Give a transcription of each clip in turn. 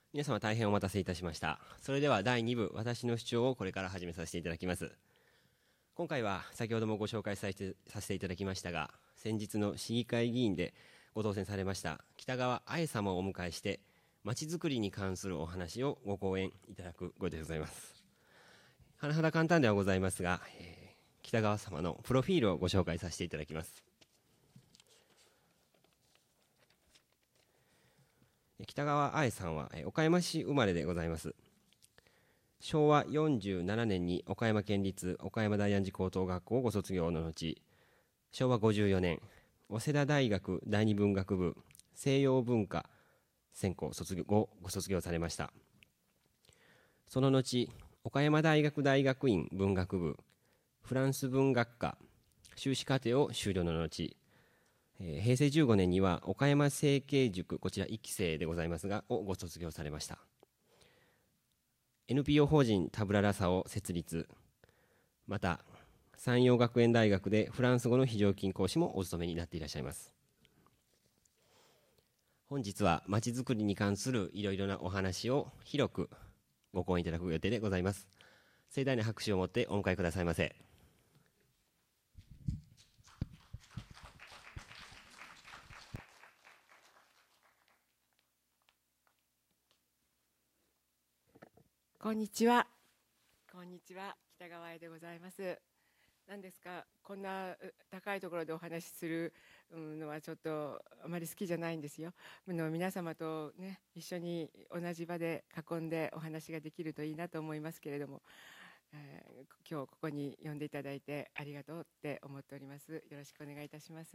皆様大変お待たせいたしました。それでは第2部、私の主張をこれから始めさせていただきます。今回は先ほどもご紹介させていただきましたが、先日の市議会議員でご当選されました北川愛様をお迎えして、まちづくりに関するお話をご講演いただくご予定でございます。甚だ簡単ではございますが、北川様のプロフィールをご紹介させていただきます。北川愛さんは岡山市生まれでございます。昭和47年に岡山県立岡山大安寺高等学校をご卒業の後、昭和54年早稲田大学第二文学部西洋文化専攻ご卒業されました。その後岡山大学大学院文学部フランス文学科修士課程を修了の後、平成15年には岡山成蹊塾、こちら1期生でございますがをご卒業されました。 NPO 法人タブララサを設立、また山陽学園大学でフランス語の非常勤講師もお務めになっていらっしゃいます。本日はまちづくりに関するいろいろなお話を広くご講演いただく予定でございます。盛大な拍手をもってお迎えくださいませ。 こんにちは。こんにちは。北川愛でございます。何ですか、こんな高いところでお話しするのはちょっとあまり好きじゃないんですよ。皆様とね、一緒に同じ場で囲んでお話ができるといいなと思いますけれども、今日ここに呼んでいただいてありがとうって思っております。よろしくお願いいたします。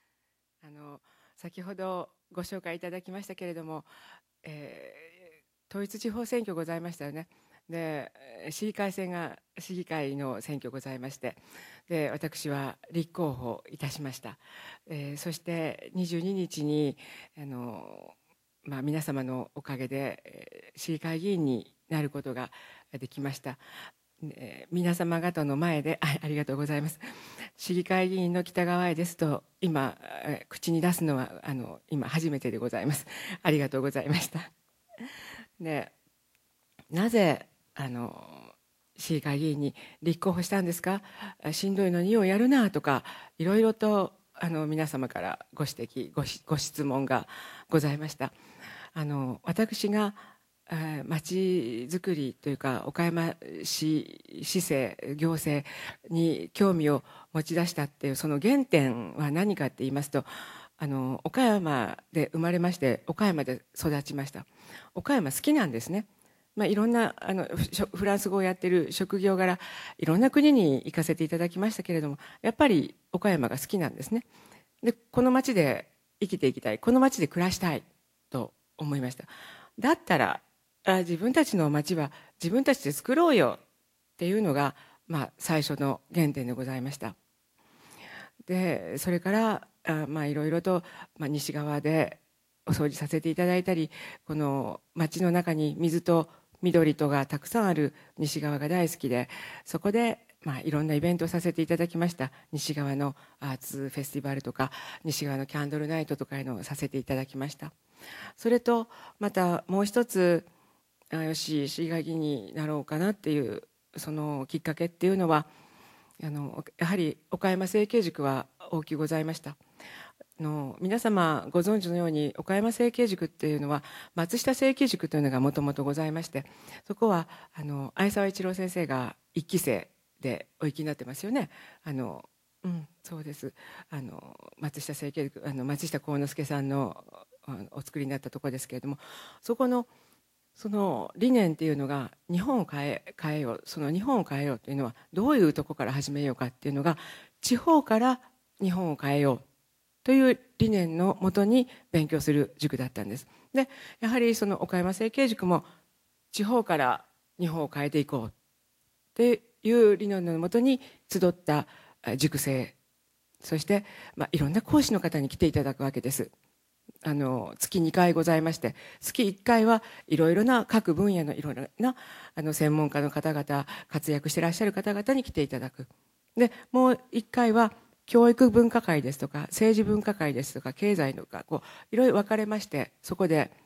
先ほどご紹介いただきましたけれども、統一地方選挙ございましたよね。で、市議会の選挙ございまして、で私は立候補いたしました。そして22日に皆様のおかげで市議会議員になることができました。皆様方の前で ありがとうございます。市議会議員の北川愛ですと今口に出すのは今初めてでございます。ありがとうございました。で、なぜ市議会議員に立候補したんですか、しんどいのにようやるなとか、いろいろと皆様からご指摘ご質問がございました。私がまちづくりというか岡山市政行政に興味を持ち出したっていうその原点は何かって言いますと、岡山で生まれまして岡山で育ちました。岡山好きなんですね。いろんなフランス語をやってる職業柄いろんな国に行かせていただきましたけれども、やっぱり岡山が好きなんですね。で、この町で生きていきたい、この町で暮らしたいと思いました。だったら自分たちの町は自分たちで作ろうよっていうのが、最初の原点でございました。でそれからいろいろと、西側でお掃除させていただいたり、この町の中に水と緑とがたくさんある西側が大好きで、そこでいろんなイベントをさせていただきました。西側のアーツフェスティバルとか西側のキャンドルナイトとかいうのをさせていただきました。それとまたもう一つ、よし市議会議員になろうかなっていうそのきっかけっていうのは、やはり岡山成蹊塾は大きくございました。皆様ご存知のように岡山成蹊塾っていうのは松下成蹊塾というのがもともとございまして、そこは相沢一郎先生が1期生でお行きになってますよね。そうです。松下成蹊塾、松下幸之助さんのお作りになったところですけれども、そこのその理念っていうのが日本を変えよう、その日本を変えようというのはどういうところから始めようかっていうのが、地方から日本を変えようという理念のもとに勉強する塾だったんです。で、やはりその岡山成蹊塾も地方から日本を変えていこうっていう理念のもとに集った塾生、そしていろんな講師の方に来ていただくわけです。月2回ございまして、月1回はいろいろな各分野のいろいろな専門家の方々、活躍していらっしゃる方々に来ていただく。で、もう1回は教育分科会ですとか政治分科会ですとか経済とかいろいろ分かれまして、そこで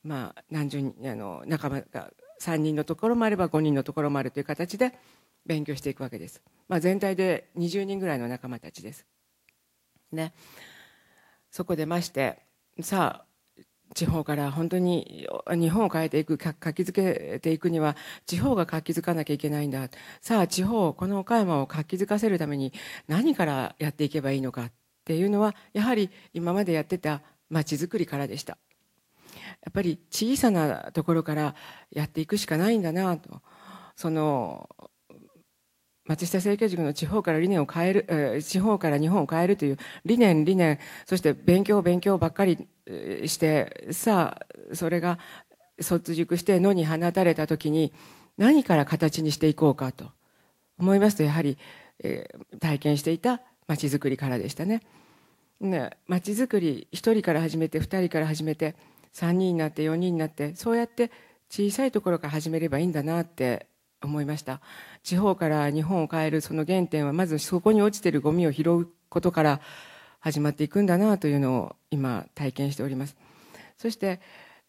何十人仲間が3人のところもあれば5人のところもあるという形で勉強していくわけです。全体で20人ぐらいの仲間たちです。ね、そこでましてさあ地方から本当に日本を変えていく活気づけていくには地方が活気づかなきゃいけないんだ。さあ地方この岡山を活気づかせるために何からやっていけばいいのかっていうのはやはり今までやってたまちづくりからでした。やっぱり小さなところからやっていくしかないんだなと。その松下政教塾の地方から理念を変える、地方から日本を変えるという理念、そして勉強ばっかりしてさあそれが卒熟して野に放たれた時に何から形にしていこうかと思いますとやはり、体験していた町づくりからでしたね。町づくり1人から始めて2人から始めて3人になって4人になってそうやって小さいところから始めればいいんだなって思いました。地方から日本を変えるその原点はまずそこに落ちているゴミを拾うことから始まっていくんだなというのを今体験しております。そして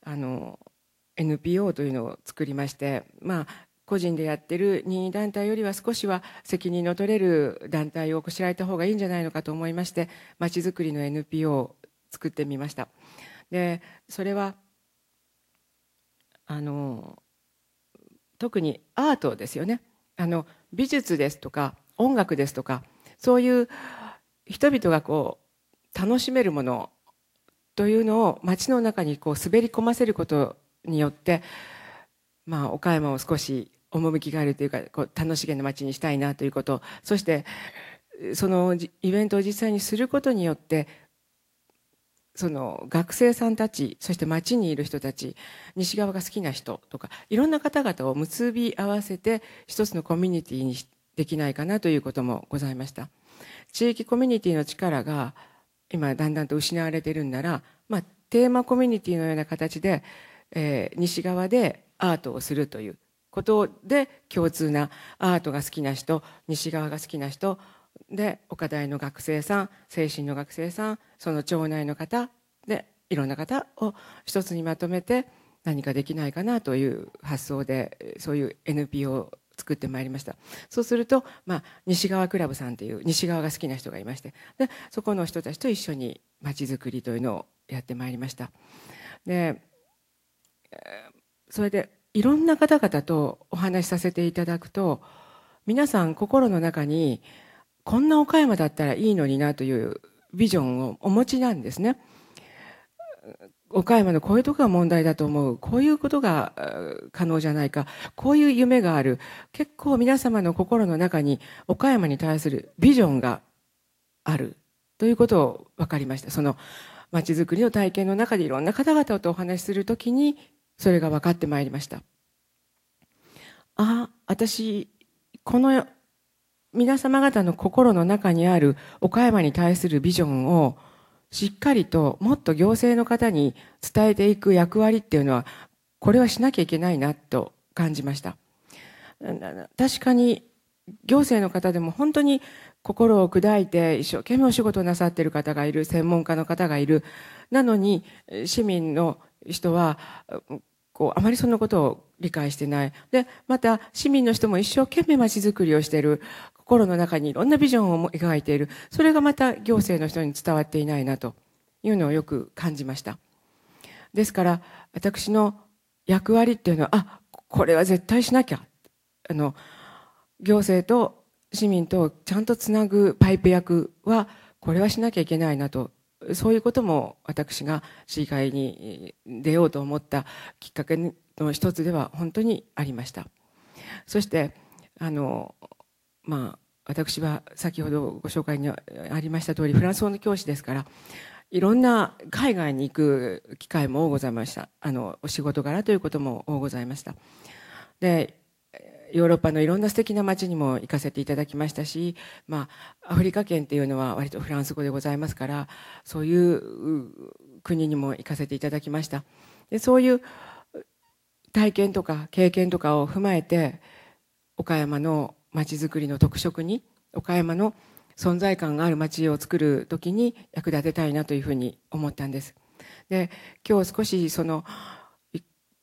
NPO というのを作りまして個人でやってる任意団体よりは少しは責任の取れる団体をこしらえた方がいいんじゃないのかと思いましてまちづくりの NPO を作ってみました。でそれは特にアートですよね。美術ですとか音楽ですとかそういう人々が楽しめるものというのを街の中に滑り込ませることによって岡山を少し趣があるというか楽しげな街にしたいなということ、そしてそのイベントを実際にすることによってその学生さんたちそして町にいる人たち西側が好きな人とかいろんな方々を結び合わせて一つのコミュニティにできないかなということもございました。地域コミュニティの力が今だんだんと失われているんなら、テーマコミュニティのような形で、西側でアートをするということで共通なアートが好きな人西側が好きな人で岡大の学生さん精神の学生さんその町内の方でいろんな方を一つにまとめて何かできないかなという発想でそういう NPO を作ってまいりました。そうすると、西側クラブさんという西側が好きな人がいましてでそこの人たちと一緒にまちづくりというのをやってまいりました。でそれでいろんな方々とお話しさせていただくと皆さん心の中にこんな岡山だったらいいのになというビジョンをお持ちなんですね。岡山のこういうとこが問題だと思うこういうことが可能じゃないかこういう夢がある結構皆様の心の中に岡山に対するビジョンがあるということを分かりました。そのまちづくりの体験の中でいろんな方々とお話しするときにそれが分かってまいりました。私この皆様方の心の中にある岡山に対するビジョンをしっかりともっと行政の方に伝えていく役割っていうのはこれはしなきゃいけないなと感じました。確かに行政の方でも本当に心を砕いて一生懸命お仕事をなさっている方がいる専門家の方がいる。なのに市民の人はあまりそのことを理解してない。でまた市民の人も一生懸命まちづくりをしている。心の中にいろんなビジョンを描いている。それがまた行政の人に伝わっていないなというのをよく感じました。ですから私の役割っていうのはこれは絶対しなきゃ行政と市民とちゃんとつなぐパイプ役はこれはしなきゃいけないなとそういうことも私が市議会に出ようと思ったきっかけの一つでは本当にありました。そして私は先ほどご紹介にありました通りフランス語の教師ですからいろんな海外に行く機会も多ございました。お仕事柄ということも多ございました。でヨーロッパのいろんな素敵な街にも行かせていただきましたし、アフリカ圏っていうのは割とフランス語でございますからそういう国にも行かせていただきました。でそういう体験とか経験とかを踏まえて岡山の街づくりの特色に岡山の存在感がある街を作る時に役立てたいなというふうに思ったんです。で今日少しその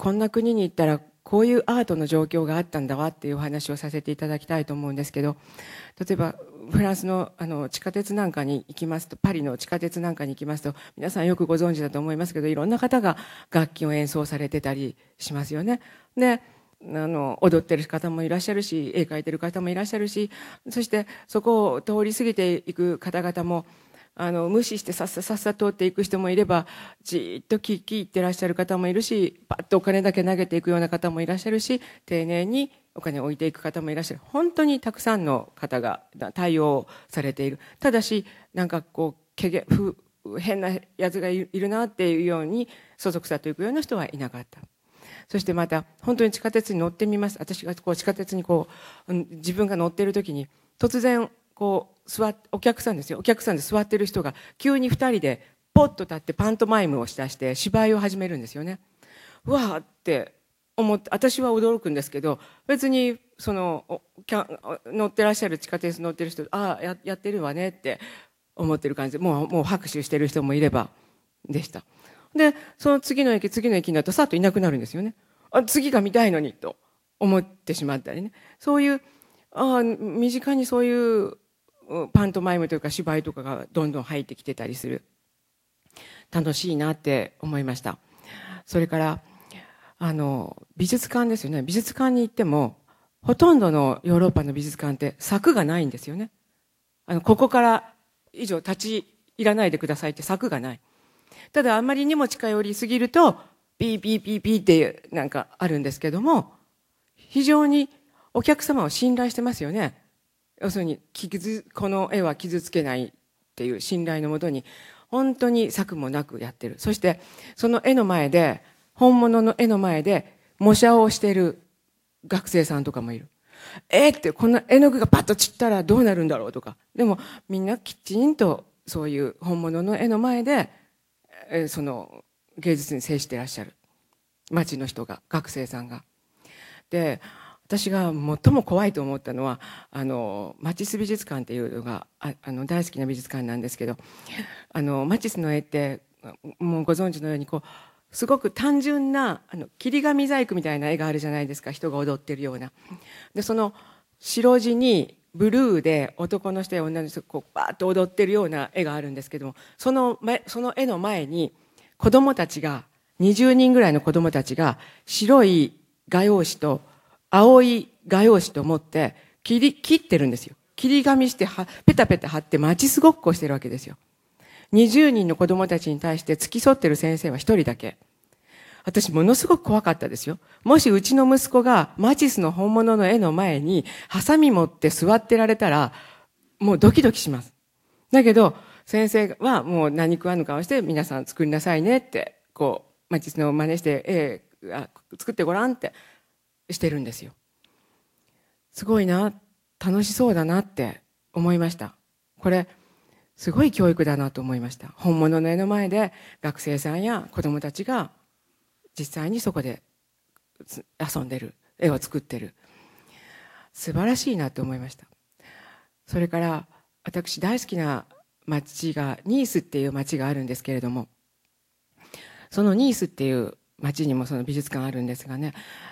こんな国に行ったらこういうアートの状況があったんだわっていうお話をさせていただきたいと思うんですけど、例えばフランスの地下鉄なんかに行きますと、パリの地下鉄なんかに行きますと、皆さんよくご存知だと思いますけど、いろんな方が楽器を演奏されてたりしますよね。で踊ってる方もいらっしゃるし、絵描いてる方もいらっしゃるし、そしてそこを通り過ぎていく方々も無視してさっさ通っていく人もいれば、じっと聞き入ってらっしゃる方もいるし、パッとお金だけ投げていくような方もいらっしゃるし、丁寧にお金を置いていく方もいらっしゃる。本当にたくさんの方が対応されている。ただしなんかこう変なやつがいるなっていうようにそそくさといくような人はいなかった。そしてまた本当に地下鉄に乗ってみます。私がこう地下鉄に自分が乗っている時に突然お客さんですよ、お客さんで座ってる人が急に2人でポッと立ってパントマイムをしだして芝居を始めるんですよね。うわーって思って、私は驚くんですけど、別に乗ってらっしゃる地下鉄乗ってる人、やってるわねって思ってる感じで、もう拍手してる人もいればでした。でその次の駅になるとさっといなくなるんですよね。次が見たいのにと思ってしまったりね。そういう身近にそういうパントマイムというか芝居とかがどんどん入ってきてたりする。楽しいなって思いました。それから美術館ですよね。美術館に行ってもほとんどのヨーロッパの美術館って柵がないんですよね。ここから以上立ち入らないでくださいって柵がない。ただあんまりにも近寄りすぎるとピーピーピーピーってなんかあるんですけども、非常にお客様を信頼してますよね。要するにこの絵は傷つけないっていう信頼のもとに本当に策もなくやってる。そしてその絵の前で、本物の絵の前で模写をしている学生さんとかもいる。ってこんな絵の具がパッと散ったらどうなるんだろうとか。でもみんなきちんとそういう本物の絵の前でその芸術に接していらっしゃる町の人が、学生さんが。で私が最も怖いと思ったのはマティス美術館っていうのが大好きな美術館なんですけど、マティスの絵ってもうご存知のようにすごく単純な切り紙細工みたいな絵があるじゃないですか。人が踊ってるような。でその白地にブルーで男の人や女の人がバーッと踊ってるような絵があるんですけども、その絵の前に子供たちが20人ぐらいの子供たちが白い画用紙と青い画用紙と持って切ってるんですよ。切り紙してペタペタ貼ってマチスごっこしてるわけですよ。20人の子供たちに対して付き添ってる先生は1人だけ。私ものすごく怖かったですよ。もしうちの息子がマチスの本物の絵の前にハサミ持って座ってられたらもうドキドキします。だけど先生はもう何食わぬ顔して皆さん作りなさいねってマチスの真似して作ってごらんってしてるんですよ。すごいな、楽しそうだなって思いました。これすごい教育だなと思いました。本物の絵の前で学生さんや子どもたちが実際にそこで遊んでる、絵を作ってる、素晴らしいなと思いました。それから私大好きな町がニースっていう町があるんですけれども、そのニースっていう町にもその美術館あるんですがね、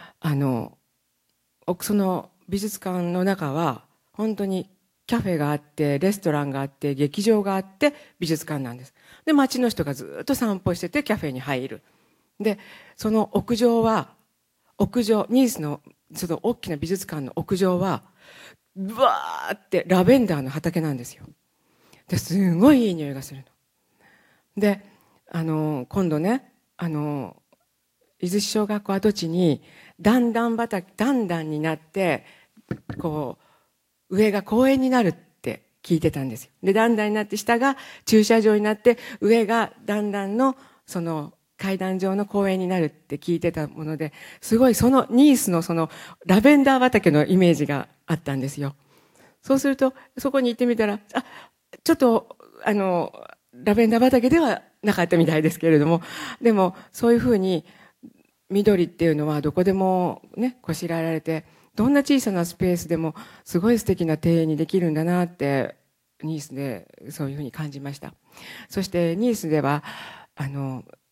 その美術館の中は本当にキャフェがあってレストランがあって劇場があって美術館なんです。で町の人がずっと散歩しててキャフェに入る。でそのニースのその大きな美術館の屋上はブワーってラベンダーの畑なんですよ。ですごいいい匂いがするの。で今度ね伊豆市小学校跡地に段々になって上が公園になるって聞いてたんですよ。で段々になって下が駐車場になって上が段々のその階段状の公園になるって聞いてたもので、すごいそのニースのそのラベンダー畑のイメージがあったんですよ。そうするとそこに行ってみたらちょっとラベンダー畑ではなかったみたいですけれども、でもそういうふうに緑っていうのはどこでもねこしらえられて、どんな小さなスペースでもすごい素敵な庭園にできるんだなってニースでそういうふうに感じました。そしてニースでは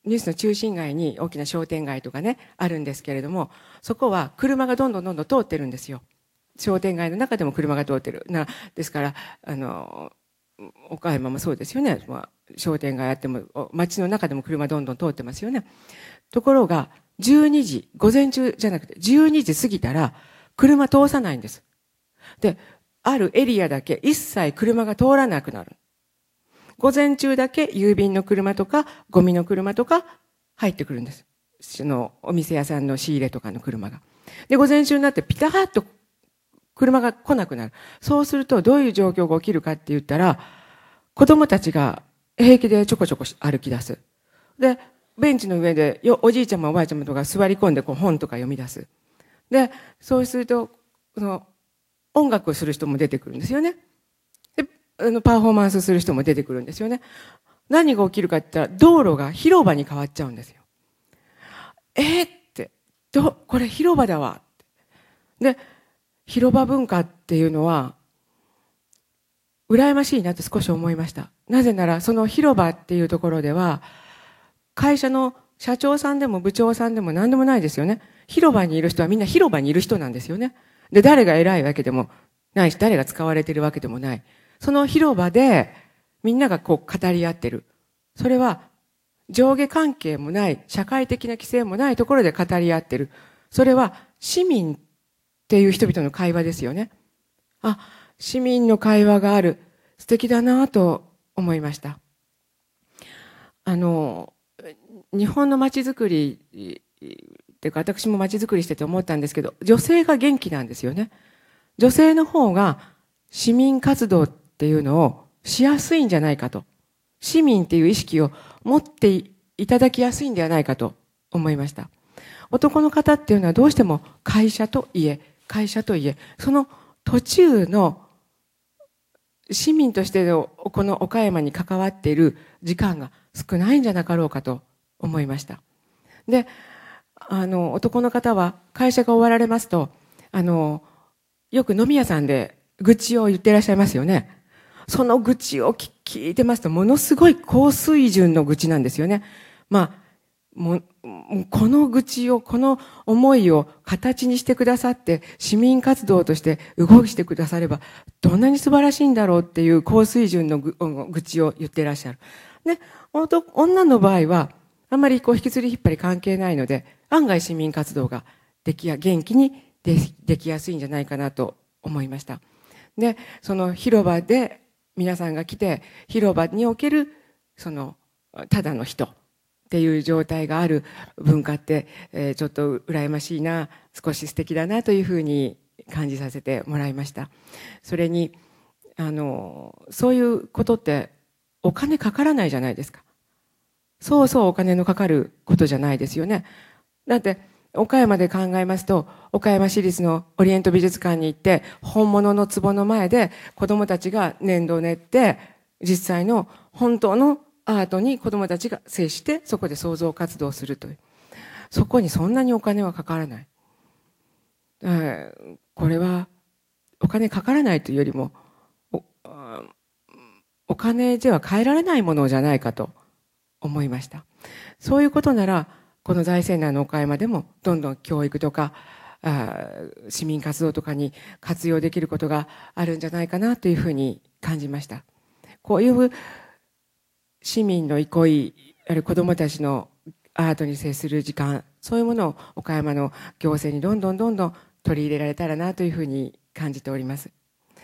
ニュースの中心街に大きな商店街とかねあるんですけれども、そこは車がどんどん通ってるんですよ。商店街の中でも車が通ってるですから岡山もそうですよね。商店街あっても街の中でも車どんどん通ってますよね。ところが12時、午前中じゃなくて12時過ぎたら車通さないんです。で、あるエリアだけ一切車が通らなくなる。午前中だけ郵便の車とかゴミの車とか入ってくるんです。そのお店屋さんの仕入れとかの車が。で、午前中になってピタッと車が来なくなる。そうするとどういう状況が起きるかって言ったら、子供たちが平気でちょこちょこ歩き出す。で、ベンチの上でおじいちゃまおばあちゃまとか座り込んで本とか読み出す。で、そうすると音楽をする人も出てくるんですよね。で、パフォーマンスする人も出てくるんですよね。何が起きるかって言ったら、道路が広場に変わっちゃうんですよ。これ広場だわ。で、広場文化っていうのは、羨ましいなって少し思いました。なぜなら、その広場っていうところでは、会社の社長さんでも部長さんでも何でもないですよね。広場にいる人はみんな広場にいる人なんですよね。で、誰が偉いわけでもないし、誰が使われているわけでもない。その広場でみんなが語り合ってる。それは上下関係もない、社会的な規制もないところで語り合ってる。それは市民っていう人々の会話ですよね。市民の会話がある。素敵だなと思いました。日本の街づくりっていうか、私も街づくりしてて思ったんですけど、女性が元気なんですよね。女性の方が市民活動っていうのをしやすいんじゃないかと。市民っていう意識を持っていただきやすいんではないかと思いました。男の方っていうのはどうしても会社と家、その途中の市民としてのこの岡山に関わっている時間が少ないんじゃなかろうかと思いました。で、男の方は会社が終わられますと、よく飲み屋さんで愚痴を言ってらっしゃいますよね。その愚痴を聞いてますと、ものすごい高水準の愚痴なんですよね。この愚痴を、この思いを形にしてくださって、市民活動として動してくだされば、どんなに素晴らしいんだろうっていう高水準の愚痴を言ってらっしゃる。で、女の場合は、あんまり引きずり引っ張り関係ないので、案外市民活動が元気にできやすいんじゃないかなと思いました。で、その広場で皆さんが来て、広場における、ただの人っていう状態がある文化って、ちょっと羨ましいな、少し素敵だなというふうに感じさせてもらいました。それに、そういうことってお金かからないじゃないですか。そうそうお金のかかることじゃないですよね。だって岡山で考えますと、岡山市立のオリエント美術館に行って本物の壺の前で子どもたちが粘土を練って実際の本当のアートに子どもたちが接してそこで創造活動をするという、そこにそんなにお金はかからない。これはお金かからないというよりもお金では変えられないものじゃないかと思いました。そういうことならこの財政難の岡山でもどんどん教育とか市民活動とかに活用できることがあるんじゃないかなというふうに感じました。こういう市民の憩い、あるいは子どもたちのアートに接する時間、そういうものを岡山の行政にどんどん取り入れられたらなというふうに感じております。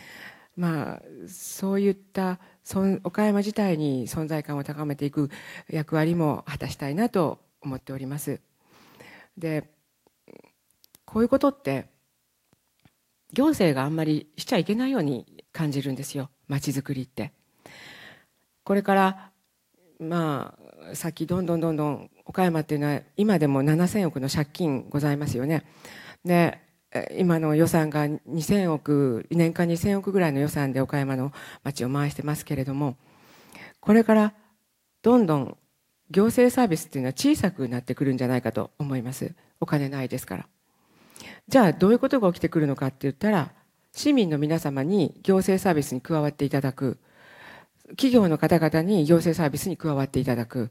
そういった岡山自体に存在感を高めていく役割も果たしたいなと思っております。で、こういうことって行政があんまりしちゃいけないように感じるんですよ、街づくりって。これから先どんどん岡山っていうのは今でも7000億の借金ございますよね。で、今の予算が2000億、年間2000億ぐらいの予算で岡山の町を回してますけれども、これからどんどん行政サービスっていうのは小さくなってくるんじゃないかと思います。お金ないですから。じゃあどういうことが起きてくるのかって言ったら、市民の皆様に行政サービスに加わっていただく、企業の方々に行政サービスに加わっていただくっ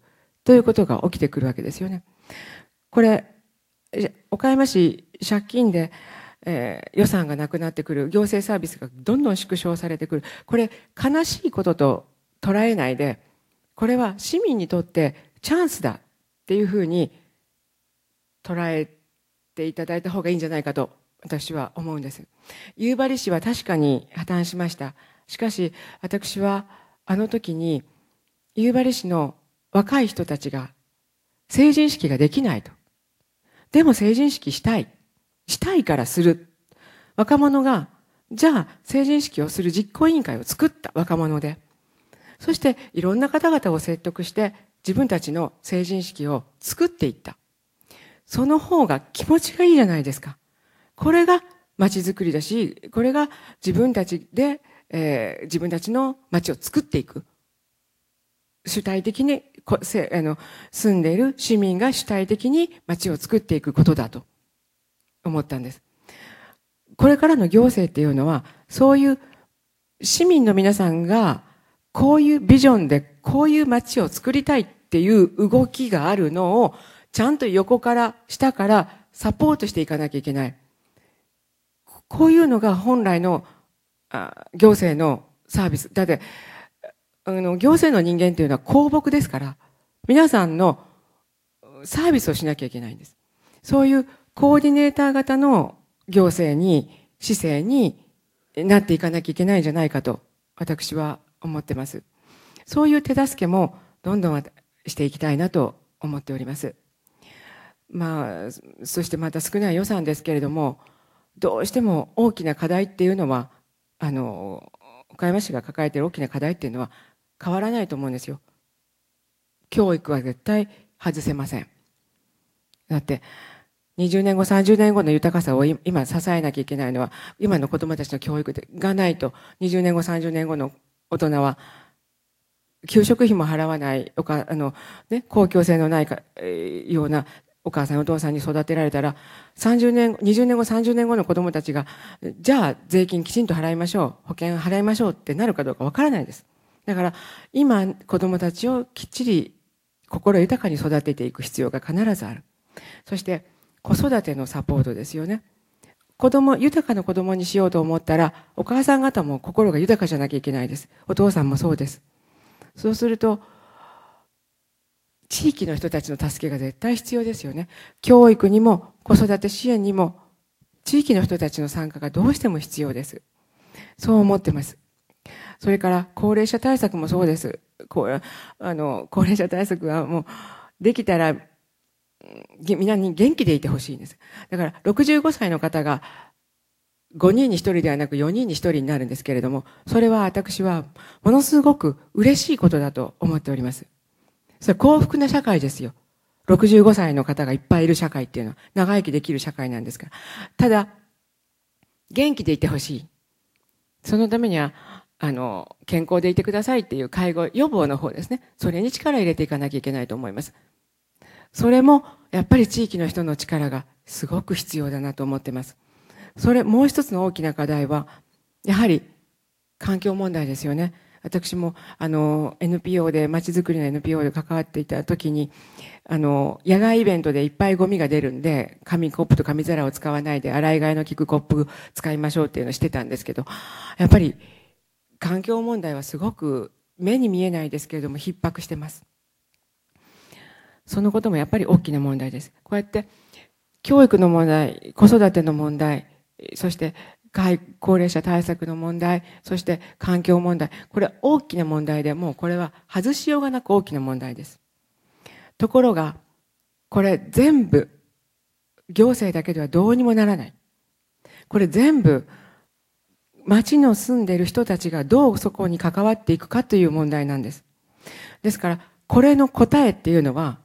ということが起きてくるわけですよね。これ、岡山市借金で、予算がなくなってくる、行政サービスがどんどん縮小されてくる。これ、悲しいことと捉えないで、これは市民にとってチャンスだっていうふうに捉えていただいた方がいいんじゃないかと私は思うんです。夕張市は確かに破綻しました。しかし私はあの時に夕張市の若い人たちが成人式ができないと。でも成人式したいからする。若者がじゃあ成人式をする実行委員会を作った。若者で。そしていろんな方々を説得して自分たちの成人式を作っていった。その方が気持ちがいいじゃないですか。これが街づくりだし、これが自分たちで、自分たちの街を作っていく。主体的に住んでいる市民が主体的に街を作っていくことだと思ったんです。これからの行政っていうのは、そういう市民の皆さんがこういうビジョンでこういう街を作りたいっていう動きがあるのをちゃんと横から下からサポートしていかなきゃいけない。こういうのが本来の行政のサービス。だって行政の人間っていうのは公僕ですから、皆さんのサービスをしなきゃいけないんです。そういうコーディネーター型の行政に、市政になっていかなきゃいけないんじゃないかと私は思ってます。そういう手助けもどんどんしていきたいなと思っております。そしてまた少ない予算ですけれども、どうしても大きな課題っていうのは、岡山市が抱えている大きな課題っていうのは変わらないと思うんですよ。教育は絶対外せません。だって20年後30年後の豊かさを今支えなきゃいけないのは、今の子どもたちの教育がないと20年後30年後の大人は給食費も払わない公共性のないようなお母さんお父さんに育てられたら、20年後30年後の子どもたちがじゃあ税金きちんと払いましょう、保険払いましょうってなるかどうかわからないです。だから今子どもたちをきっちり心豊かに育てていく必要が必ずある。そして子育てのサポートですよね。豊かな子供にしようと思ったら、お母さん方も心が豊かじゃなきゃいけないです。お父さんもそうです。そうすると、地域の人たちの助けが絶対必要ですよね。教育にも子育て支援にも、地域の人たちの参加がどうしても必要です。そう思ってます。それから高齢者対策もそうです。高齢者対策はもうできたらみんなに元気でいてほしいんです。だから65歳の方が5人に1人ではなく4人に1人になるんですけれども、それは私はものすごく嬉しいことだと思っております。それ幸福な社会ですよ。65歳の方がいっぱいいる社会っていうのは長生きできる社会なんですから。ただ元気でいてほしい。そのためには健康でいてくださいっていう介護予防の方ですね。それに力を入れていかなきゃいけないと思います。それもやっぱり地域の人の力がすごく必要だなと思っています。もう一つの大きな課題はやはり環境問題ですよね。私もNPO で街づくりの NPO で関わっていた時に野外イベントでいっぱいゴミが出るんで、紙コップと紙皿を使わないで洗い替えの効くコップ使いましょうっていうのをしてたんですけど、やっぱり環境問題はすごく目に見えないですけれども逼迫してます。そのこともやっぱり大きな問題です。こうやって教育の問題、子育ての問題、そして高齢者対策の問題、そして環境問題、これは大きな問題で、もうこれは外しようがなく大きな問題です。ところがこれ全部行政だけではどうにもならない。これ全部町の住んでいる人たちがどうそこに関わっていくかという問題なんです。ですからこれの答えっていうのは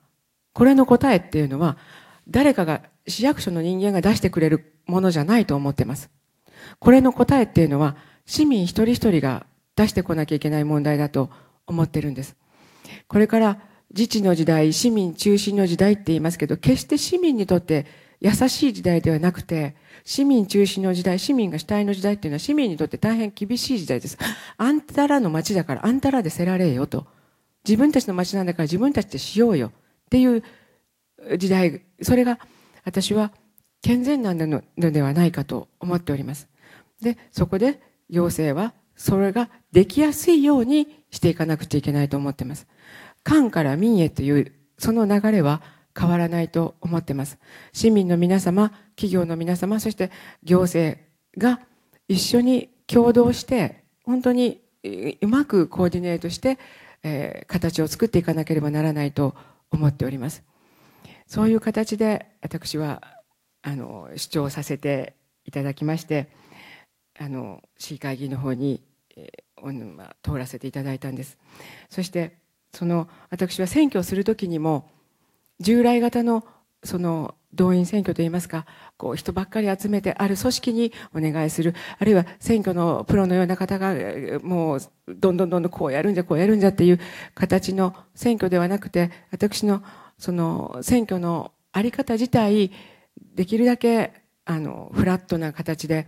誰かが市役所の人間が出してくれるものじゃないと思ってます。これの答えっていうのは市民一人一人が出してこなきゃいけない問題だと思ってるんです。これから自治の時代、市民中心の時代って言いますけど、決して市民にとって優しい時代ではなくて、市民中心の時代、市民が主体の時代っていうのは市民にとって大変厳しい時代です。あんたらの町だからあんたらでせられよと自分たちの町なんだから自分たちでしようよっていう時代、それが私は健全なのではないかと思っております。で、そこで行政はそれができやすいようにしていかなくちゃいけないと思っています。官から民へというその流れは変わらないと思っています。市民の皆様、企業の皆様、そして行政が一緒に共同して本当にうまくコーディネートして、形を作っていかなければならないと思っております。そういう形で私は主張させていただきまして、市議会議員の方に、通らせていただいたんです。そして私は選挙をするときにも従来型の動員選挙といいますか、人ばっかり集めてある組織にお願いする、あるいは選挙のプロのような方がもうどんどんこうやるんじゃっていう形の選挙ではなくて、私の選挙のあり方自体できるだけフラットな形で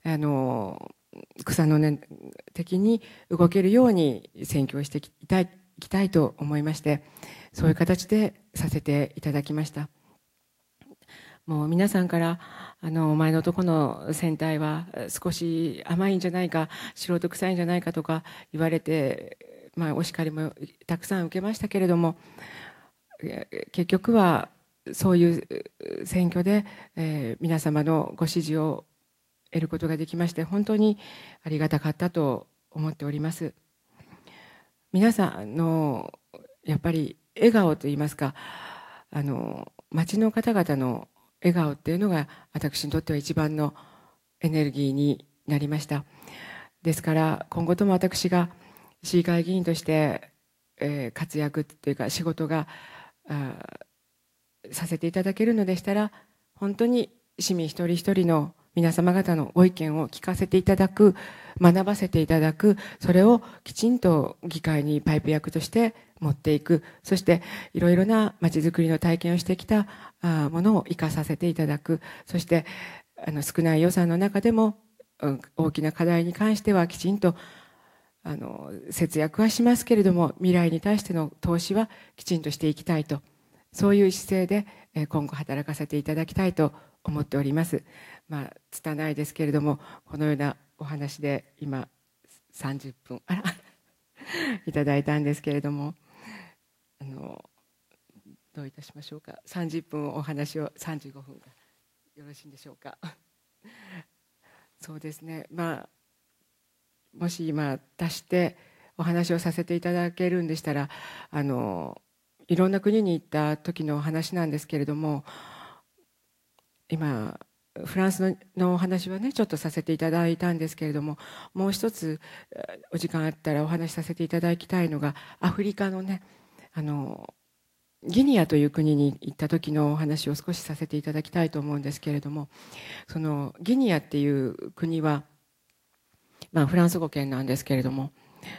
草の根的に動けるように選挙をしていきたいと思いまして、そういう形でさせていただきました。もう皆さんからお前のとこの選対は少し甘いんじゃないか、素人臭いんじゃないかとか言われて、お叱りもたくさん受けましたけれども、結局はそういう選挙で、皆様のご支持を得ることができまして、本当にありがたかったと思っております。皆さんのやっぱり笑顔といいますか、町の方々の笑顔っていうのが私にとっては一番のエネルギーになりました。ですから今後とも私が市議会議員として、活躍というか仕事がさせていただけるのでしたら、本当に市民一人一人の皆様方のご意見を聞かせていただく、学ばせていただく、それをきちんと議会にパイプ役として持っていく、そしていろいろなまちづくりの体験をしてきたものを生かさせていただく、そして少ない予算の中でも大きな課題に関してはきちんと節約はしますけれども、未来に対しての投資はきちんとしていきたいと、そういう姿勢で今後働かせていただきたいと思っております。拙いですけれども、このようなお話で今30分いただいたんですけれども、どういたしましょうか。30分お話を35分がよろしいんでしょうか。そうですね、もし今足してお話をさせていただけるんでしたら、いろんな国に行った時のお話なんですけれども、今フランスのお話はねちょっとさせていただいたんですけれども、もう一つお時間あったらお話しさせていただきたいのが、アフリカのねギニアという国に行った時のお話を少しさせていただきたいと思うんですけれども、そのギニアっていう国は、フランス語圏なんですけれども、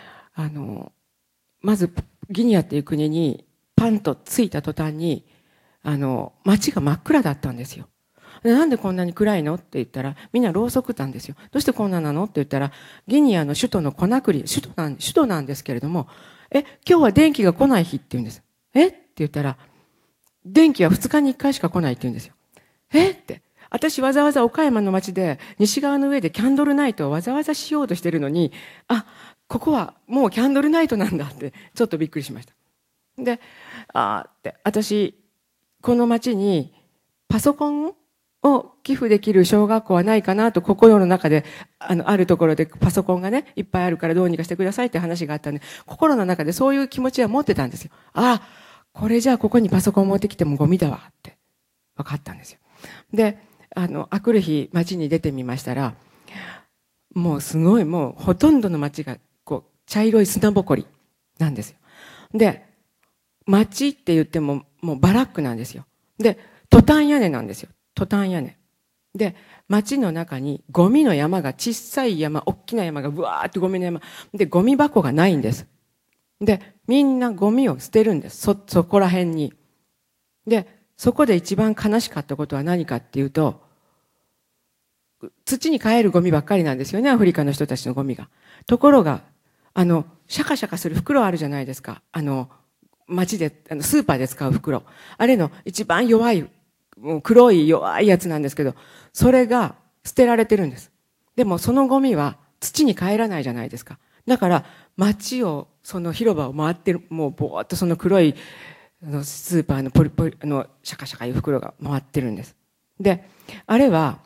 まずギニアっていう国にパンと着いた途端に街が真っ暗だったんですよ。なんでこんなに暗いのって言ったら、みんなろうそくなんですよ。どうしてこんななのって言ったら、ギニアの首都のコナクリ、首都なんですけれども、今日は電気が来ない日って言うんです。って言ったら、電気は2日に1回しか来ないって言うんですよ。って。私わざわざ岡山の町で、西側の上でキャンドルナイトをわざわざしようとしてるのに、ここはもうキャンドルナイトなんだって、ちょっとびっくりしました。で、私、この町にパソコンを寄付できる小学校はないかなと心の中で、あるところでパソコンがね、いっぱいあるからどうにかしてくださいって話があったんで、心の中でそういう気持ちは持ってたんですよ。これじゃあここにパソコン持ってきてもゴミだわって分かったんですよ。で、くる日街に出てみましたら、もうすごいもうほとんどの街が茶色い砂ぼこりなんですよ。で、街って言ってももうバラックなんですよ。で、トタン屋根なんですよ。トタン屋根。で、街の中にゴミの山が、小さい山、大きな山がブワーってゴミの山。で、ゴミ箱がないんです。で、みんなゴミを捨てるんです。そこら辺に。で、そこで一番悲しかったことは何かっていうと、土に帰るゴミばっかりなんですよね、アフリカの人たちのゴミが。ところが、 シャカシャカする袋あるじゃないですか。街で、スーパーで使う袋。あれの一番弱い、もう黒い弱いやつなんですけど、それが捨てられてるんです。でもそのゴミは土に帰らないじゃないですか。だから街を、その広場を回ってる、もうぼーっとその黒い、スーパーのポリポリ、シャカシャカいう袋が回ってるんです。で、あれは、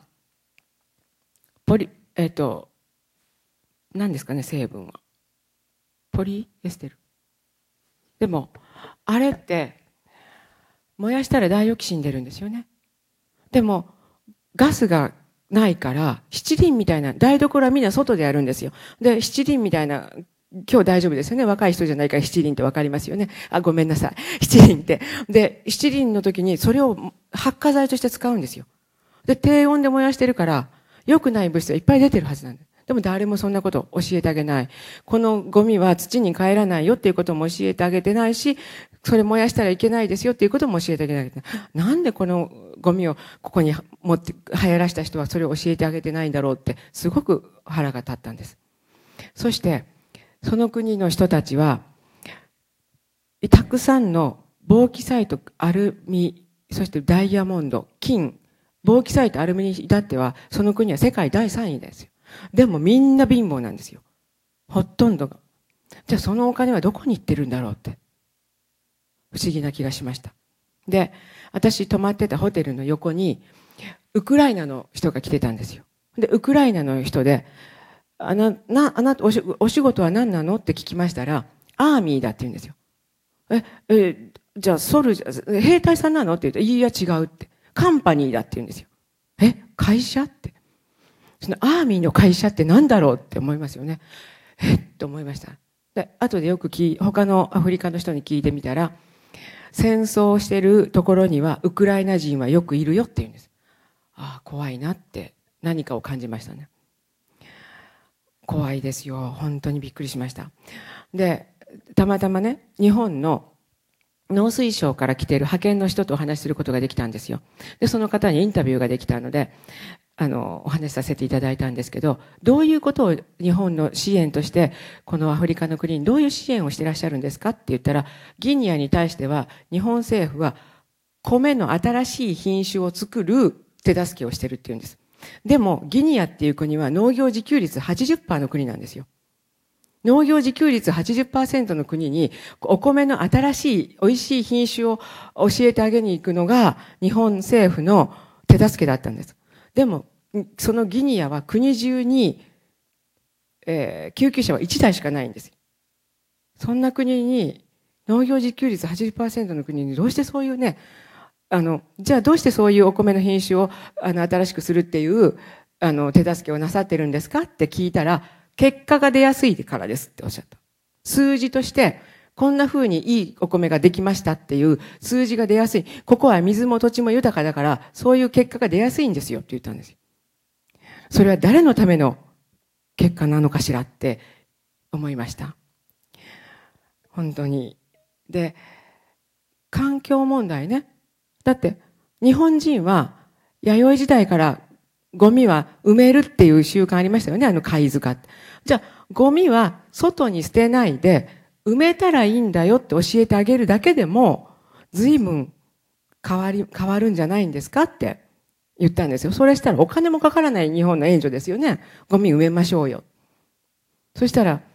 何ですかね、成分は。ポリエステル。でも、あれって、燃やしたらダイオキシン出るんですよね。でも、ガスがないから、七輪みたいな、台所はみんな外でやるんですよ。で、七輪みたいな、今日大丈夫ですよね。若い人じゃないから七輪ってわかりますよね。あ、ごめんなさい。七輪って。で、七輪の時にそれを発火剤として使うんですよ。で、低温で燃やしてるから、良くない物質がいっぱい出てるはずなんです。でも誰もそんなこと教えてあげない。このゴミは土に帰らないよっていうことも教えてあげてないし、それ燃やしたらいけないですよっていうことも教えてあげない。なんでこのゴミをここに持って流行らした人はそれを教えてあげてないんだろうって、すごく腹が立ったんです。そして、その国の人たちは、たくさんのボーキサイト、アルミ、そしてダイヤモンド、金、ボーキサイト、アルミに至っては、その国は世界第3位ですよ。でもみんな貧乏なんですよ。ほとんどが。じゃあそのお金はどこに行ってるんだろうって。不思議な気がしました。で、私泊まってたホテルの横に、ウクライナの人が来てたんですよ。で、ウクライナの人で、あなたお仕事は何なのって聞きましたら、アーミーだって言うんですよ。じゃあ兵隊さんなのって言うと、いや違うって。カンパニーだって言うんですよ。会社って。そのアーミーの会社って何だろうって思いますよね。と思いました。で、後でよく他のアフリカの人に聞いてみたら、戦争をしているところにはウクライナ人はよくいるよって言うんです。ああ、怖いなって何かを感じましたね。怖いですよ。本当にびっくりしました。で、たまたまね、日本の農水省から来ている派遣の人とお話しすることができたんですよ。で、その方にインタビューができたので、お話しさせていただいたんですけど、どういうことを日本の支援として、このアフリカの国にどういう支援をしていらっしゃるんですかって言ったら、ギニアに対しては、日本政府は米の新しい品種を作る手助けをしてるっていうんです。でも、ギニアっていう国は農業自給率 80% の国なんですよ。農業自給率 80% の国にお米の新しい美味しい品種を教えてあげに行くのが日本政府の手助けだったんです。でも、そのギニアは国中に、救急車は1台しかないんです。そんな国に、農業自給率 80% の国にどうしてそういうね、じゃあどうしてそういうお米の品種を新しくするっていう手助けをなさってるんですかって聞いたら、結果が出やすいからですっておっしゃった。数字として、こんな風にいいお米ができましたっていう数字が出やすい。ここは水も土地も豊かだから、そういう結果が出やすいんですよって言ったんですよ。それは誰のための結果なのかしらって思いました。本当に。で、環境問題ね。だって、日本人は弥生時代からゴミは埋めるっていう習慣ありましたよね、貝塚。じゃあ、ゴミは外に捨てないで、埋めたらいいんだよって教えてあげるだけでも、随分変わるんじゃないんですかって言ったんですよ。それしたらお金もかからない日本の援助ですよね。ゴミ埋めましょうよ。そしたら、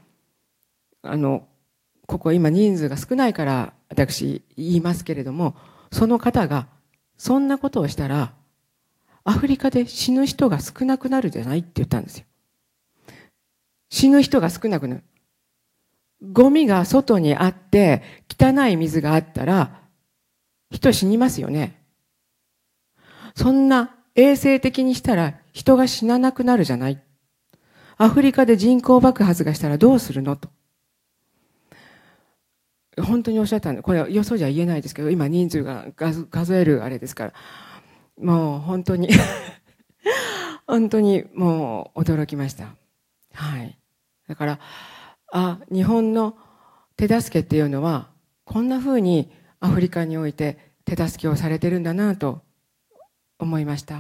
ここ今人数が少ないから私言いますけれども、その方がそんなことをしたら、アフリカで死ぬ人が少なくなるじゃないって言ったんですよ。死ぬ人が少なくなる。ゴミが外にあって、汚い水があったら、人死にますよね。そんな衛生的にしたら人が死ななくなるじゃない。アフリカで人口爆発がしたらどうするのと。本当におっしゃったんで、これはよそじゃ言えないですけど、今人数が数えるあれですから、もう本当に本当にもう驚きました。はい。だから、日本の手助けっていうのは、こんな風にアフリカにおいて手助けをされてるんだなと思いました。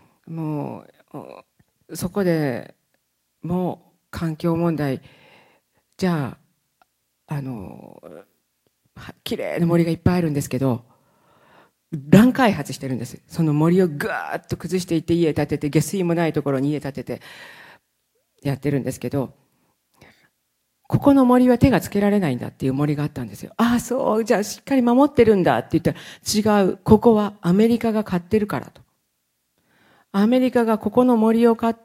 もう、そこでもう環境問題、 じゃあきれいな森がいっぱいあるんですけど、乱開発してるんです。その森をガーッと崩していって家建てて、下水もないところに家建ててやってるんですけど、ここの森は手がつけられないんだっていう森があったんですよ。ああ、そう、じゃあしっかり守ってるんだって言ったら、違う、ここはアメリカが買ってるからと。アメリカがここの森を買って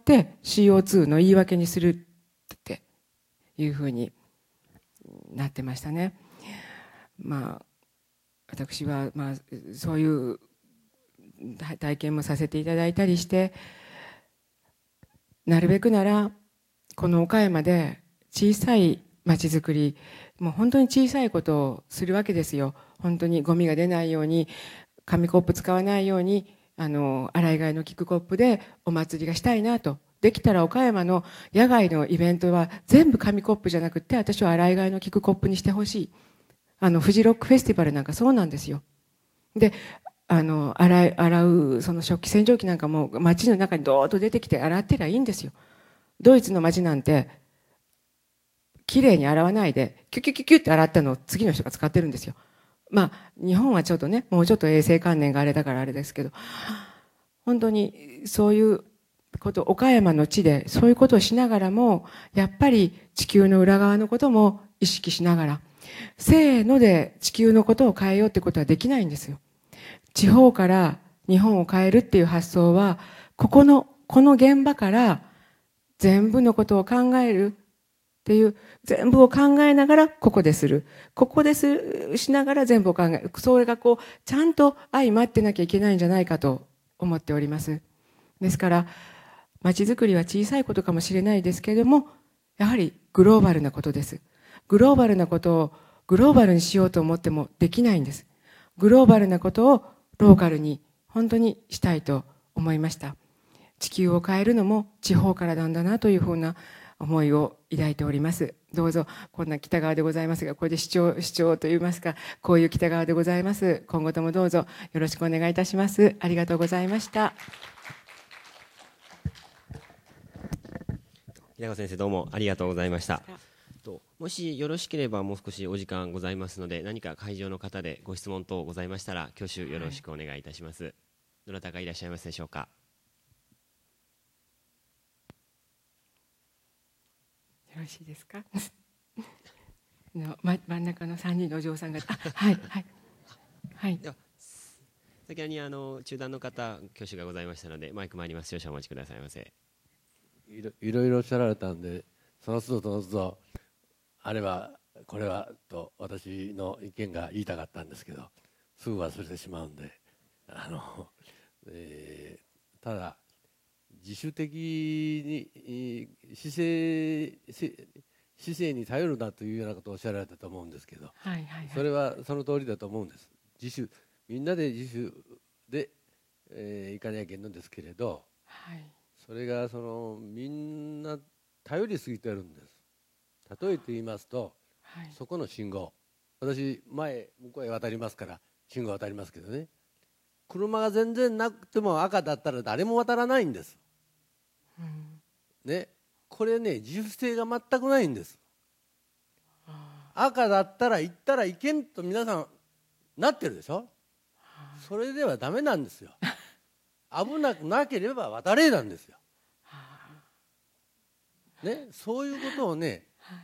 CO2 の言い訳にするっていうふうになってましたね。まあ私はそういう体験もさせていただいたりして、なるべくならこの岡山で小さい町づくり、もう本当に小さいことをするわけですよ。本当にゴミが出ないように、紙コップ使わないように、洗い替えの利くコップでお祭りがしたいなと。できたら岡山の野外のイベントは全部紙コップじゃなくて、私は洗い替えの利くコップにしてほしい。フジロックフェスティバルなんかそうなんですよ。で洗うその食器洗浄機なんかも街の中にドーッと出てきて洗ってりゃいいんですよ。ドイツの街なんてきれいに洗わないでキュキュキュキュって洗ったのを次の人が使ってるんですよ。まあ日本はちょっとね、もうちょっと衛生観念があれだからあれですけど、本当にそういうこと、岡山の地でそういうことをしながらも、やっぱり地球の裏側のことも意識しながら、せーので地球のことを変えようってことはできないんですよ。地方から日本を変えるっていう発想は、この現場から全部のことを考えるっていう、全部を考えながらここでする。ここですしながら全部を考える。それがちゃんと相まってなきゃいけないんじゃないかと思っております。ですから、街づくりは小さいことかもしれないですけれども、やはりグローバルなことです。グローバルなことをグローバルにしようと思ってもできないんです。グローバルなことをローカルに本当にしたいと思いました。地球を変えるのも地方からなんだなというふうな思いを抱いております。どうぞ、こんな北川でございますが、これで市長といいますか、こういう北川でございます。今後ともどうぞよろしくお願いいたします。ありがとうございました。 平川先生、どうもありがとうございました。もしよろしければもう少しお時間ございますので、何か会場の方でご質問等ございましたら挙手よろしくお願いいたします。どなたかいらっしゃいますでしょうか。 よろしいですか。真ん中の3人のお嬢さんが、はいはいはい。 では先に中段の方挙手がございましたので、マイク参ります。少々お待ちくださいませ。 いろいろおっしゃられたんで、その都度その都度あれはこれはと私の意見が言いたかったんですけど、すぐ忘れてしまうんで、ただ自主的に姿勢に頼るなというようなことをおっしゃられたと思うんですけど、 はいはいはい、 それはその通りだと思うんです。みんなで自主で、いかにゃいけんのですけれど、 はい、 それがみんな頼りすぎてるんです。例えて言いますと、 はい、 そこの信号、私前向こうへ渡りますから信号渡りますけどね、車が全然なくても赤だったら誰も渡らないんです、ね、これね、自主性が全くないんです。赤だったら行ったらいけんと皆さんなってるでしょ。それではダメなんですよ。危なくなければ渡れなんですよ、ね、そういうことをね、 はい、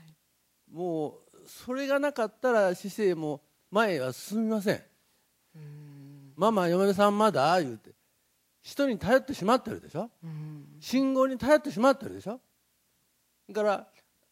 もうそれがなかったら市政も前は進みません。ママ嫁さんまだ言うて人に頼ってしまってるでしょ。信号に頼ってしまってるでしょ。だから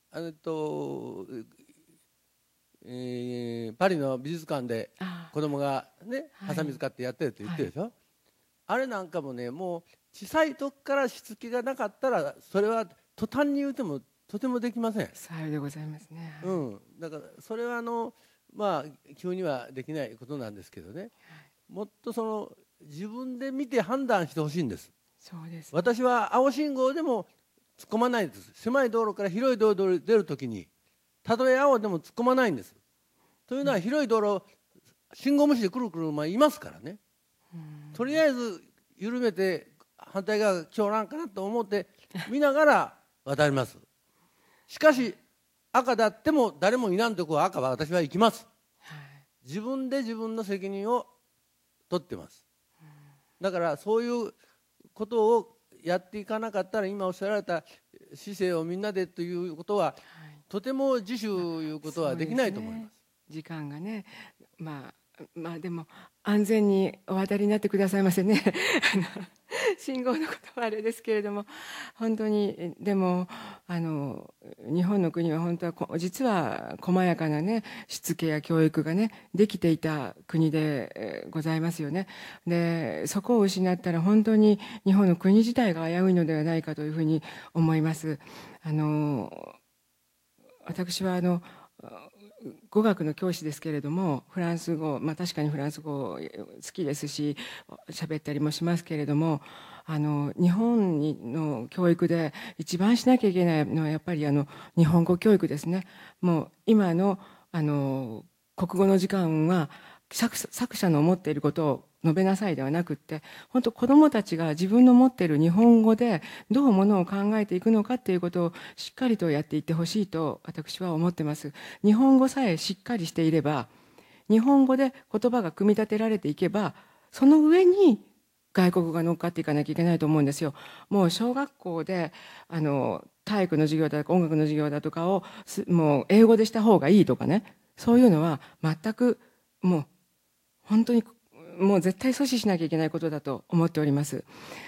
パリの美術館で子供がねハサミ使ってやってるって言ってるでしょ、はい、あれなんかもね、もう小さい時からしつけがなかったらそれは途端に言うてもとてもできません。 さようでございますね、 うん、だからそれはまあ急にはできないことなんですけどね、はい、もっと自分で見て判断してほしいんです。 そうです、ね、 私は青信号でも突っ込まないです。狭い道路から広い道路に出るときにたとえ青でも突っ込まないんです。というのは広い道路信号無視でくるくるいますからね、とりあえず緩めて反対側が来おらんかなと思って見ながら渡ります。しかし赤だっても誰もいないとこは赤は私は行きます。 はい、 自分で自分の責任を取ってます。だからそういうことをやっていかなかったら、今おっしゃられた市政をみんなでということは、とても自主いうことはできないと思います。 時間がね、まあでも安全にお渡りになってくださいませね。信号のことはあれですけれども、本当にでも日本の国は本当は実は細やかなねしつけや教育がねできていた国でございますよね。でそこを失ったら本当に日本の国自体が危ういのではないかというふうに思います。私は語学の教師ですけれども、フランス語、確かにフランス語好きですし喋ったりもしますけれども、日本の教育で一番しなきゃいけないのはやっぱり日本語教育ですね。もう今の国語の時間は作者の思っていることを述べなさいではなくって、本当子どもたちが自分の持っている日本語でどうものを考えていくのかっていうことをしっかりとやっていってほしいと私は思ってます。日本語さえしっかりしていれば、日本語で言葉が組み立てられていけば、その上に外国語が乗っかっていかなきゃいけないと思うんですよ。もう小学校で体育の授業だとか音楽の授業だとかをもう英語でした方がいいとかね、そういうのは全くもう本当にもう絶対阻止しなきゃいけないことだと思っております。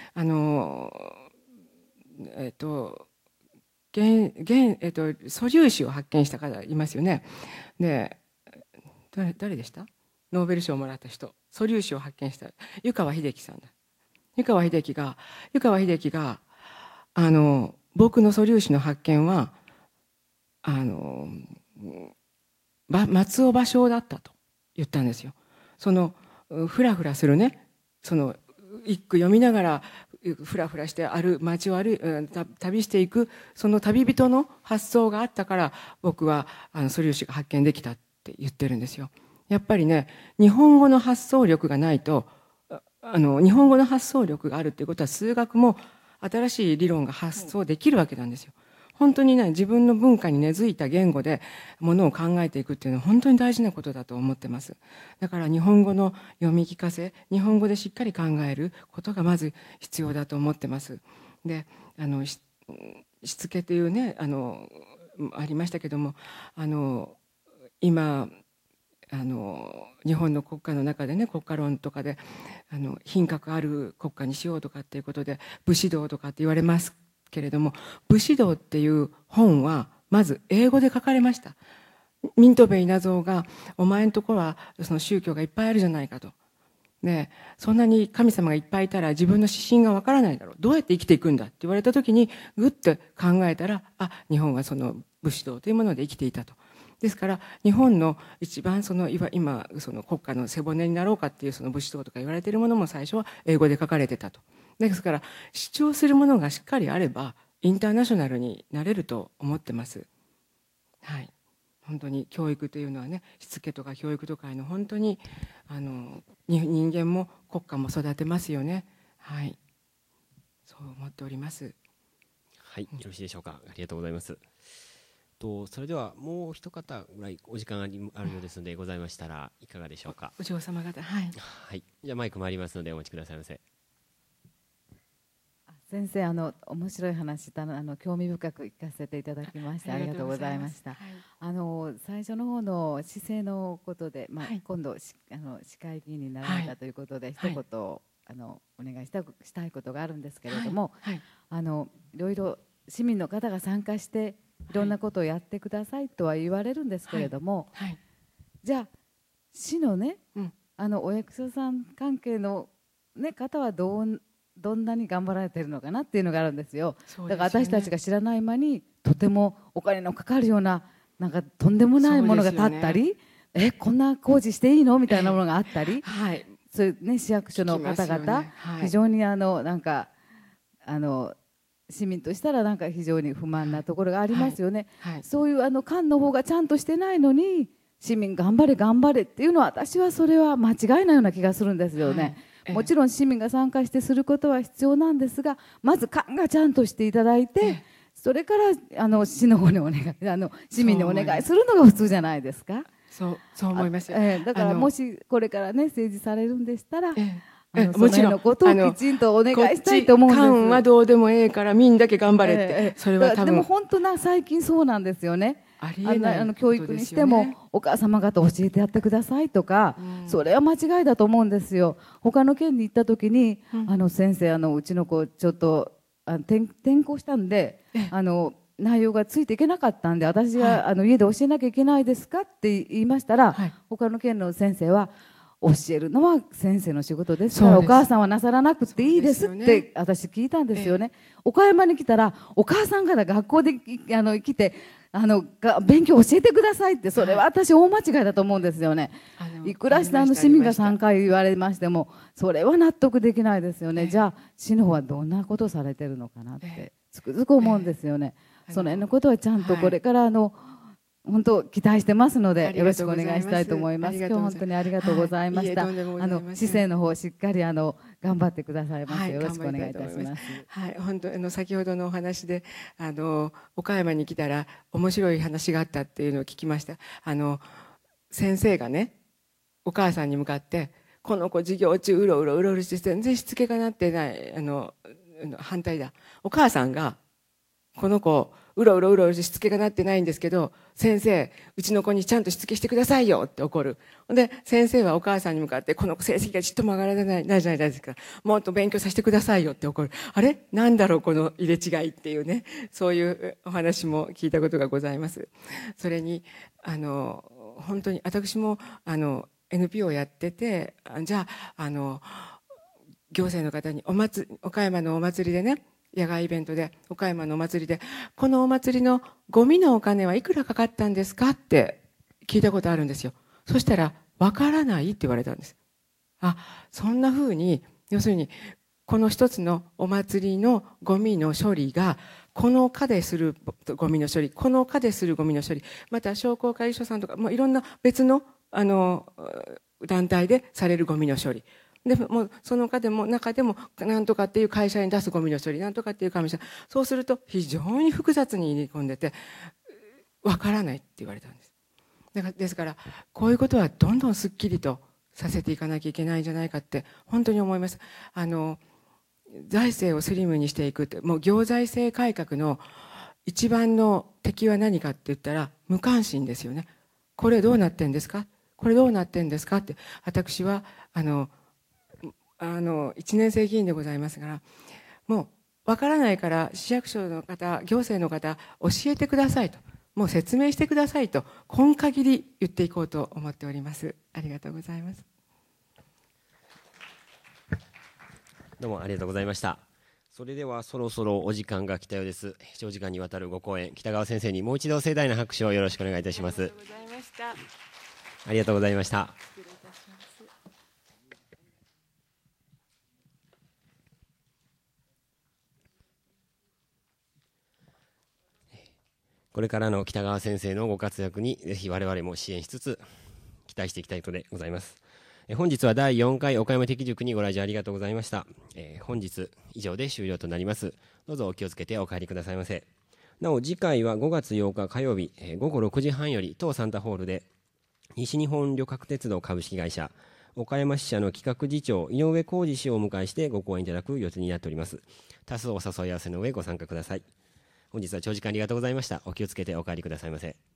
素粒子を発見した方いますよね。で、誰でした？ノーベル賞をもらった人。素粒子を発見した湯川秀樹さんだ。湯川秀樹が僕の素粒子の発見は松尾芭蕉だったと言ったんですよ。そのフラフラするね、その一句読みながらフラフラして街を旅していく、その旅人の発想があったから僕は素粒子が発見できたって言ってるんですよ。やっぱりね、日本語の発想力がないと、日本語の発想力があるっていうことは数学も新しい理論が発想できるわけなんですよ。本当にね、自分の文化に根付いた言語でものを考えていくっていうのは本当に大事なことだと思ってます。だから日本語の読み聞かせ、日本語でしっかり考えることがまず必要だと思ってます。で、しつけというね、ありましたけども、今日本の国家の中でね、国家論とかで品格ある国家にしようとかっていうことで武士道とかって言われますけれども、武士道っていう本はまず英語で書かれました。ミントベイ稲造がお前のところはその宗教がいっぱいあるじゃないかと。ね、そんなに神様がいっぱいいたら自分の指針がわからないだろう。どうやって生きていくんだって言われた時にグッと考えたら、日本はその武士道というもので生きていたと。ですから日本の一番今その国家の背骨になろうかっていうその武士道とか言われているものも最初は英語で書かれてたと。ですから主張するものがしっかりあればインターナショナルになれると思ってます。はい。本当に教育というのはね、しつけとか教育とかの本当に人間も国家も育てますよね。はい。そう思っております。 はい、よろしいでしょうか。ありがとうございます。それではもう一方ぐらいお時間あるようですのでございましたらいかがでしょうか。 お嬢様方、はい。 はい。じゃあマイク回りますのでお待ちくださいませ。 先生、面白い話興味深く聞かせていただきましてありがとうございました。はい、最初の方の姿勢のことで、はい、今度市会議員になられたということで、はい、一言お願いしたいことがあるんですけれども、はいはい、いろいろ市民の方が参加していろんなことをやってくださいとは言われるんですけれども、はいはい、じゃあ市のね、お役所さん関係の、ね、方はどんなに頑張られてるのかなっていうのがあるんですよ。だから私たちが知らない間にとてもお金のかかるようななんかとんでもないものが建ったり、こんな工事していいのみたいなものがあったり、はい、そういうね、市役所の方々、はい、非常になんか市民としたらなんか非常に不満なところがありますよね。はいはい、そういう官の方がちゃんとしてないのに市民頑張れ頑張れっていうのは私はそれは間違いないような気がするんですよね。はい、もちろん市民が参加してすることは必要なんですが、まず官がちゃんとしていただいて、 それから市の方にお願い市民にお願いするのが普通じゃないですか。 そう思います。 だからもしこれからね政治されるんでしたら、 もちろんそのことをきちんとお願いしたいと思うんです。 官はどうでもええからみんだけ頑張れって、それは多分でも本当最近そうなんですよね。 ありえない教育にしてもお母様方教えてやってくださいとか、それは間違いだと思うんですよ。他の県に行った時に、先生うちの子ちょっと転校したんで内容がついていけなかったんで私が家で教えなきゃいけないですかって言いましたら、他の県の先生は教えるのは先生の仕事ですからお母さんはなさらなくていいですって私聞いたんですよね。岡山に来たらお母さんから学校で来て勉強教えてくださいって、それは私大間違いだと思うんですよね。いくら市民が3回言われましてもそれは納得できないですよね。じゃあ市の方はどんなことされてるのかなってつくづく思うんですよね。その辺のことはちゃんとこれから本当期待してますのでよろしくお願いしたいと思います。今日本当にありがとうございました。市政の方しっかり頑張ってくださいませ。よろしくお願いいたします。 はい、本当先ほどのお話で岡山に来たら面白い話があったっていうのを聞きました。先生がねお母さんに向かってこの子授業中うろうろして全然しつけがなってない反対だ。お母さんがこの子うろうろしつけがなってないんですけど先生うちの子にちゃんとしつけしてくださいよって怒る。で先生はお母さんに向かってこの子成績がちっとも上がらないじゃないですか、もっと勉強させてくださいよって怒る。あれなんだろうこの入れ違いっていうね、そういうお話も聞いたことがございます。それに本当に私もNPO をやってて、じゃあ行政の方に岡山のお祭りでね野外イベントで岡山のお祭りでこのお祭りのゴミのお金はいくらかかったんですかって聞いたことあるんですよ。そしたらわからないって言われたんです。そんな風に要するにこの一つのお祭りのゴミの処理がこの課でするゴミの処理、この課でするゴミの処理、また商工会議所さんとか、いろんな別の団体でされるゴミの処理でもその中でもなんとかっていう会社に出すゴミの処理、なんとかっていう会社、そうすると非常に複雑に入れ込んでてわからないって言われたんです。ですからこういうことはどんどんすっきりとさせていかなきゃいけないんじゃないかって本当に思います。財政をスリムにしていくって、もう行財政改革の一番の敵は何かって言ったら無関心ですよね。これどうなってんですか、これどうなってんですかって。私は1年生議員でございますから、もうわからないから市役所の方行政の方教えてくださいと、もう説明してくださいと今限り言っていこうと思っております。ありがとうございます。 どうもありがとうございました。それではそろそろお時間が来たようです。長時間にわたるご講演、北川先生にもう一度盛大な拍手をよろしくお願いいたします。ありがとうございました。これからの北川先生のご活躍にぜひ我々も支援しつつ期待していきたいことでございます。本日は第4回岡山適塾にご来場ありがとうございました。本日以上で終了となります。どうぞお気をつけてお帰りくださいませ。なお次回は5月8日火曜日、午後6時半より当サンタホールで西日本旅客鉄道株式会社岡山支社の企画次長井上浩二氏をお迎えしてご講演いただく予定になっております。多数お誘い合わせの上ご参加ください。本日は長時間ありがとうございました。お気をつけてお帰りくださいませ。